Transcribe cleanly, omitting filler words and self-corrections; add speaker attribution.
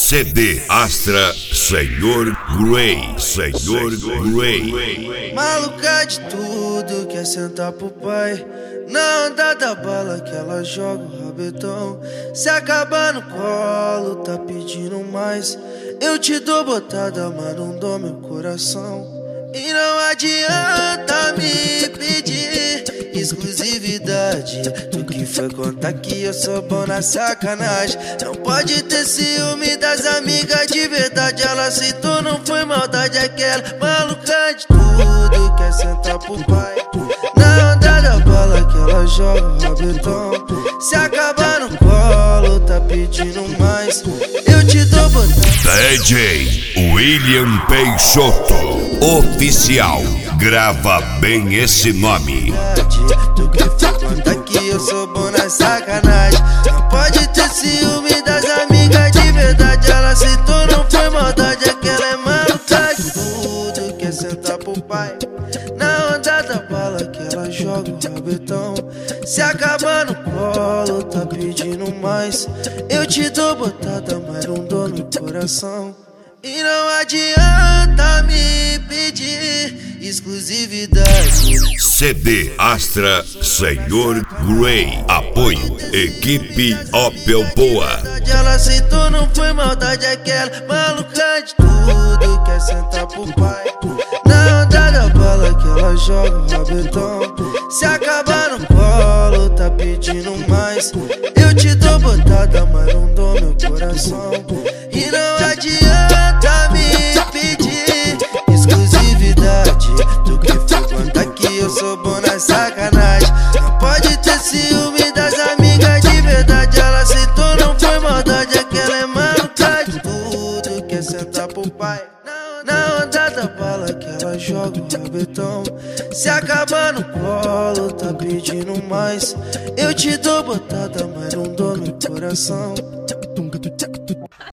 Speaker 1: CD Astra, Senhor Grey, Senhor Grey.
Speaker 2: Maluca de tudo, quer sentar pro pai. Na onda da bala que ela joga o rabetão. Se acabar no colo, tá pedindo mais. Eu te dou botada, mas não dou meu coração. E não adianta me pedir exclusividade. Tu que foi contar que eu sou bom na sacanagem. Não pode ter ciúme das amigas de verdade. Ela aceitou, não foi maldade. Aquela maluca de tudo, quer sentar pro pai. Na onda da bala que ela joga o rabetão. Se acabar no colo, tá pedindo mais. Eu te dou botada.
Speaker 1: DJ William Peixoto Oficial. Grava bem esse nome.
Speaker 2: Tu que foi contar que eu sou bom na sacanagem. Não pode ter ciúme das amigas de verdade. Ela aceitou, não foi maldade. Aquela é maluca de tudo, quer sentar pro pai. Na onda da bala que ela joga o rabetão. Se acabar no colo, tá pedindo mais. Eu te dou botada, mas não dou no coração. E não adianta me pedir exclusividade.
Speaker 1: CD Astra, Senhor Grey. Apoio Equipe Opel Boa.
Speaker 2: Ela aceitou, não foi maldade. Aquela maluca de tudo, quer sentar pro pai. Na onda da bala que ela joga o rabetão. Se acabar no colo, tá pedindo mais. Eu te dou botada, mas não dou meu coração. E não adianta me pedir exclusividade. Tu que foi contar que eu sou bom na sacanagem. Não pode ter ciúme das amigas de verdade. Ela aceitou, não foi maldade. Aquela é maluca de tudo, quer sentar pro pai. Na onda da bala que ela joga o rabetão. Se acabar no colo, tá pedindo mais. Eu te dou botada, mas não dou meu coração.